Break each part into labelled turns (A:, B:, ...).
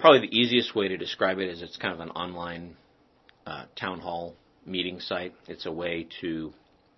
A: Probably the easiest way to describe it is it's kind of an online town hall meeting site. It's a way to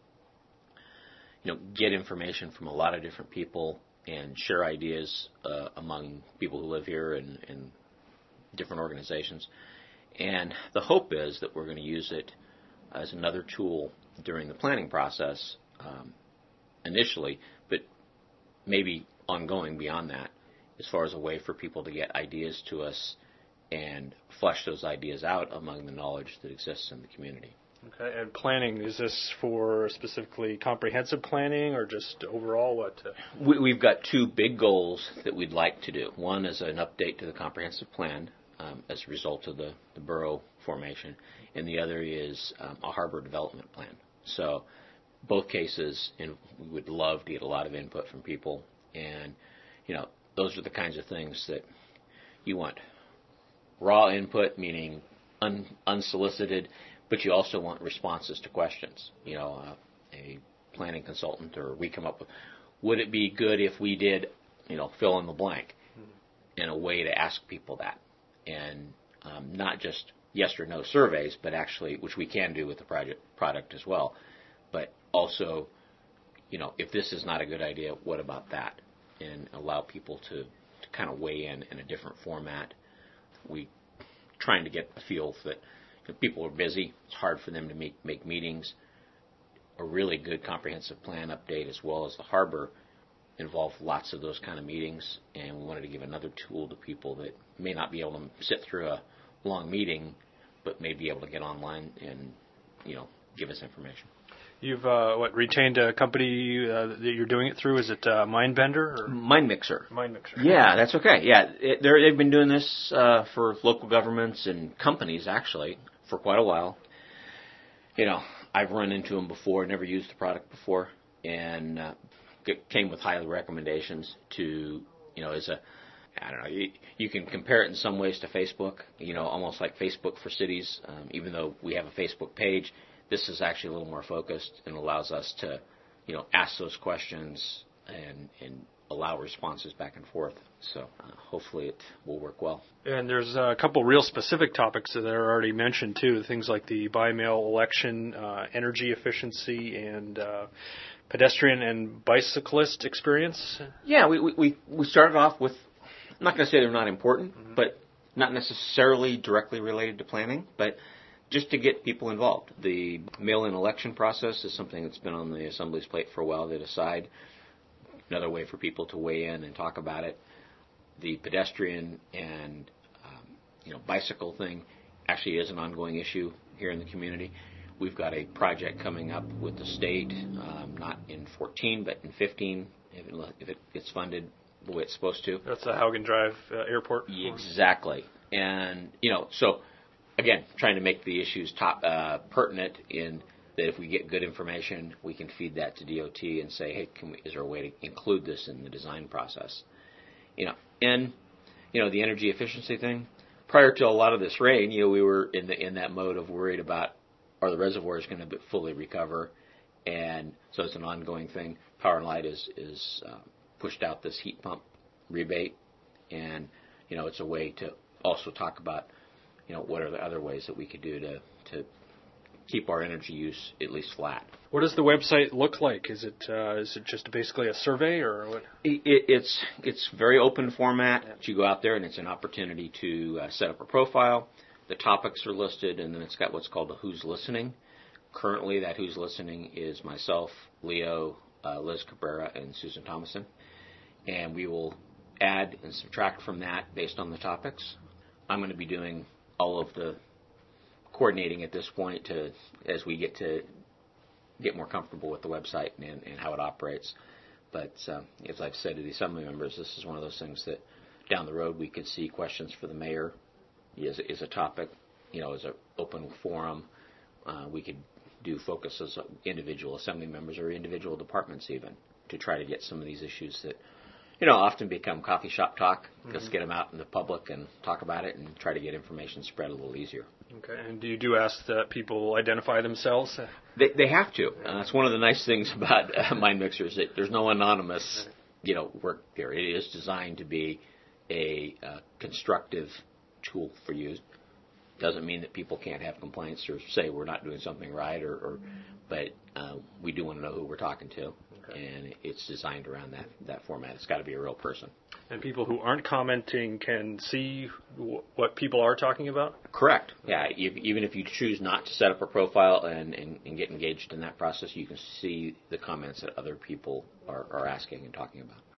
A: get information from a lot of different people and share ideas among people who live here and different organizations. And the hope is that we're going to use it as another tool during the planning process initially, but maybe ongoing beyond that, as far as a way for people to get ideas to us and flesh those ideas out among the knowledge that exists in the community.
B: Okay, and planning, is this for specifically comprehensive planning or just overall what?
A: We've got two big goals that we'd like to do. One is an update to the comprehensive plan as a result of the borough formation, and the other is a harbor development plan. So both cases, and we would love to get a lot of input from people, and those are the kinds of things that you want. Raw input, meaning unsolicited, but you also want responses to questions. A planning consultant or we come up with, would it be good if we did, fill in the blank, in a way to ask people that. And not just yes or no surveys, but actually, which we can do with the product as well. But also, if this is not a good idea, what about that? And allow people to kind of weigh in a different format. We trying to get a feel that people are busy. It's hard for them to make meetings. A really good comprehensive plan update, as well as the harbor, involve lots of those kind of meetings, and we wanted to give another tool to people that may not be able to sit through a long meeting, but may be able to get online and give us information.
B: You've retained a company that you're doing it through? Is it Mindbender? Or?
A: MindMixer.
B: MindMixer.
A: Yeah, that's okay. Yeah, they've been doing this for local governments and companies actually for quite a while. I've run into them before, never used the product before, and came with high recommendations to as a I don't know. You can compare it in some ways to Facebook. Almost like Facebook for cities. Even though we have a Facebook page, this is actually a little more focused and allows us to, ask those questions and allow responses back and forth. So hopefully it will work well.
B: And there's a couple real specific topics that are already mentioned too. Things like the by-mail election, energy efficiency, and pedestrian and bicyclist experience.
A: Yeah, we started off with. I'm not going to say they're not important, but not necessarily directly related to planning, but just to get people involved. The mail-in election process is something that's been on the Assembly's plate for a while to decide. Another way for people to weigh in and talk about it. The pedestrian and bicycle thing actually is an ongoing issue here in the community. We've got a project coming up with the state, not in 14, but in 15, if it gets funded the way it's supposed to.
B: That's the Haugen Drive Airport.
A: Exactly. And, so, again, trying to make the issues pertinent in that if we get good information, we can feed that to DOT and say, hey, is there a way to include this in the design process? And, the energy efficiency thing, prior to a lot of this rain, we were in that mode of worried about, are the reservoirs going to fully recover? And so it's an ongoing thing. Power and Light is pushed out this heat pump rebate, and it's a way to also talk about what are the other ways that we could do to keep our energy use at least flat.
B: What does the website look like? Is it just basically a survey or what?
A: It's very open format. You go out there and it's an opportunity to set up a profile. The topics are listed, and then it's got what's called a Who's Listening. Currently, that Who's Listening is myself, Leo, Liz Cabrera, and Susan Thomason. And we will add and subtract from that based on the topics. I'm going to be doing all of the coordinating at this point as we get more comfortable with the website and how it operates. But as I've said to the Assembly members, this is one of those things that down the road we could see questions for the mayor is a topic, as an open forum. We could do focus as individual Assembly members or individual departments even to try to get some of these issues that often become coffee shop talk. Just get them out in the public and talk about it and try to get information spread a little easier.
B: Okay. And do you ask that people identify themselves?
A: They have to. That's one of the nice things about MindMixer is that there's no anonymous, work here. It is designed to be a constructive tool for you. Doesn't mean that people can't have complaints or say we're not doing something right, but we do want to know who we're talking to, and it's designed around that format. It's got to be a real person.
B: And people who aren't commenting can see what people are talking about?
A: Correct. Yeah, even if you choose not to set up a profile and get engaged in that process, you can see the comments that other people are asking and talking about.